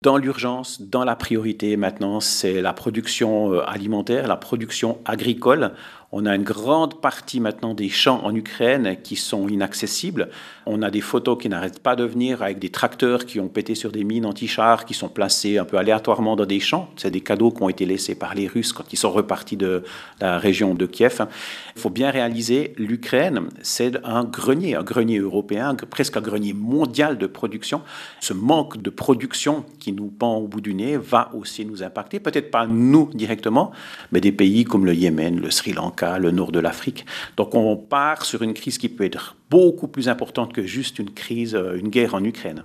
Dans l'urgence, dans la priorité maintenant, c'est la production alimentaire, la production agricole. On a une grande partie maintenant des champs en Ukraine qui sont inaccessibles. On a des photos qui n'arrêtent pas de venir avec des tracteurs qui ont pété sur des mines anti-chars qui sont placés un peu aléatoirement dans des champs. C'est des cadeaux qui ont été laissés par les Russes quand ils sont repartis de la région de Kiev. Il faut bien réaliser, l'Ukraine, c'est un grenier européen, presque un grenier mondial de production. Ce manque de production qui nous pend au bout du nez va aussi nous impacter, peut-être pas nous directement, mais des pays comme le Yémen, le Sri Lanka, le nord de l'Afrique. Donc on part sur une crise qui peut être beaucoup plus importante que juste une crise, une guerre en Ukraine.